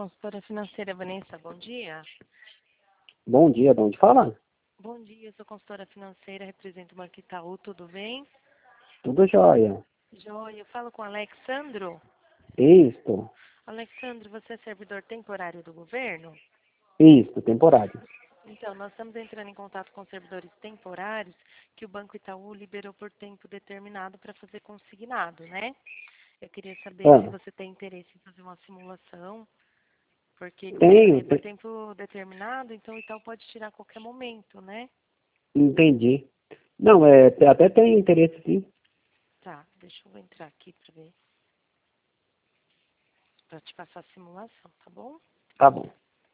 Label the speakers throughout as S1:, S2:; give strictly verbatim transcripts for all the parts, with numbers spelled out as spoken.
S1: Consultora financeira Vanessa, bom dia.
S2: Bom dia, de onde fala?
S1: Bom dia, eu sou consultora financeira, represento o Banco Itaú, tudo bem?
S2: Tudo jóia.
S1: Joia, eu falo com o Alexandro.
S2: Isto,
S1: Alexandro, você é servidor temporário do governo?
S2: isto, temporário.
S1: Então, nós estamos entrando em contato com servidores temporários que o Banco Itaú liberou por tempo determinado para fazer consignado, né? Eu queria saber se
S2: Ah,
S1: você tem interesse em fazer uma simulação, porque como
S2: tenho,
S1: é por
S2: te-
S1: tempo determinado, então o Itaú pode tirar a qualquer momento, né?
S2: entendi. Não, é, te- até tenho interesse sim.
S1: Tá, deixa eu entrar aqui para ver, para te passar a simulação, tá bom?
S2: Tá bom.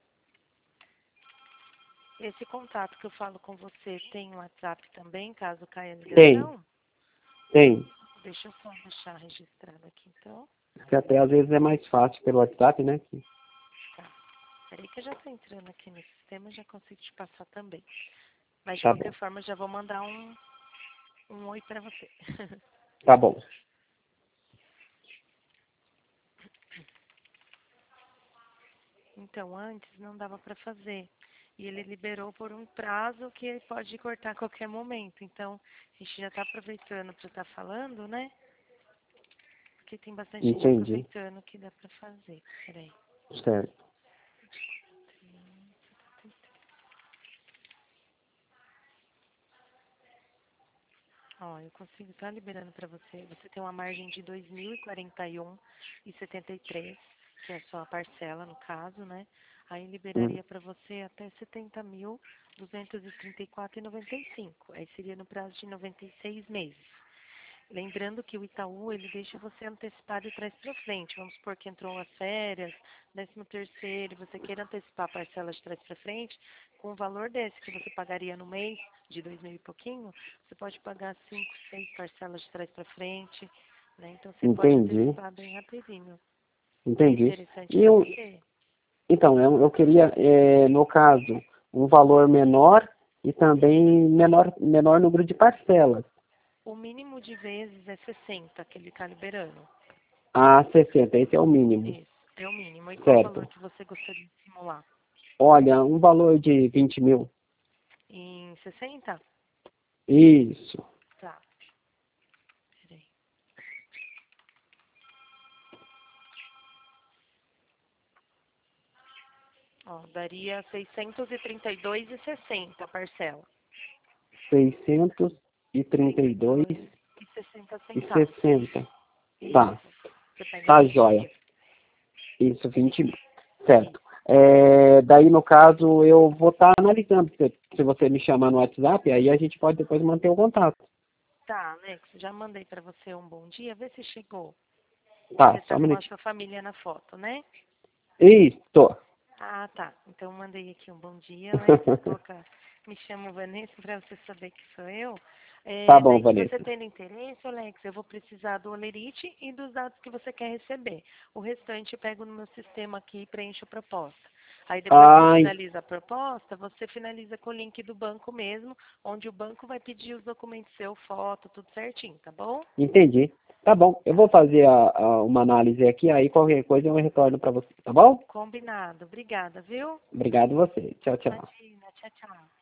S1: Esse contato que eu falo com você tem um WhatsApp também, caso caia a
S2: Tem,
S1: ligação?
S2: tem.
S1: Deixa eu só deixar registrado aqui, então.
S2: Porque até às vezes é mais fácil pelo WhatsApp, né? que-
S1: Tá. Peraí que eu já estou entrando aqui no sistema e já consigo te passar também. Mas de
S2: Tá
S1: qualquer
S2: bom,
S1: forma, eu já vou mandar um, um oi para você.
S2: tá bom.
S1: Então, antes não dava para fazer. E ele liberou por um prazo que ele pode cortar a qualquer momento. Então, a gente já está aproveitando para estar falando, né? Porque tem bastante gente
S2: Entendi.
S1: aproveitando que dá para fazer. Peraí.
S2: Certo.
S1: Ó, eu consigo estar liberando para você. Você tem uma margem de dois mil e quarenta e um e setenta e três, que é a sua parcela, no caso, né? Aí
S2: Hum,
S1: liberaria para você até setenta mil duzentos e trinta e quatro e noventa e cinco. Aí seria no prazo de noventa e seis meses. Lembrando que o Itaú, ele deixa você antecipar de trás para frente. Vamos supor que entrou as férias, décimo terceiro, e você queira antecipar a parcela de trás para frente, com o valor desse que você pagaria no mês, de dois mil e pouquinho, você pode pagar cinco, seis parcelas de trás para frente, né? Então você pode
S2: entendi,
S1: antecipar bem rapidinho. É
S2: entendi.
S1: interessante
S2: E
S1: para
S2: eu,
S1: você?
S2: então, eu, eu queria, é, no caso, um valor menor e também menor, menor número de parcelas.
S1: O mínimo de vezes é sessenta que ele está liberando.
S2: Ah, sessenta, esse é o mínimo.
S1: Isso, é o mínimo. E qual o valor
S2: Certo.
S1: que você gostaria de simular?
S2: Olha, um valor de vinte mil.
S1: Em sessenta?
S2: Isso.
S1: Tá, peraí. Ó, daria seiscentos e trinta e dois e sessenta a parcela.
S2: Seiscentos e trinta
S1: trinta
S2: e
S1: e
S2: dois
S1: dois e sessenta
S2: e
S1: centavos.
S2: sessenta.
S1: Isso.
S2: Tá,
S1: Você pega
S2: tá
S1: vinte
S2: jóia.
S1: mil.
S2: Isso, vinte mil. Certo. É, daí, no caso, eu vou estar analisando. Se, se você me chamar no WhatsApp, aí a gente pode depois manter o contato.
S1: Tá, Alex, já mandei pra você um bom dia. Vê se chegou.
S2: Tá,
S1: Você
S2: só
S1: tá
S2: um
S1: com a
S2: minutinho.
S1: sua família na foto, né?
S2: Isso.
S1: Ah, tá. Então mandei aqui um bom dia, Alex. Vou colocar. Me chamo Vanessa para você saber que sou eu.
S2: Tá
S1: É,
S2: bom,
S1: daí, se você
S2: Vanessa.
S1: tendo interesse, Alex, eu vou precisar do olerite e dos dados que você quer receber. O restante eu pego no meu sistema aqui e preencho a proposta. Aí depois que
S2: Ah, en-
S1: finaliza a proposta, você finaliza com o link do banco mesmo, onde o banco vai pedir os documentos seu, foto, tudo certinho, tá bom?
S2: entendi. Tá bom, eu vou fazer a- a- uma análise aqui, aí qualquer coisa eu retorno para você, tá bom?
S1: Combinado. Obrigada, viu?
S2: Obrigado você. Tchau, tchau.
S1: Imagina. Tchau, tchau.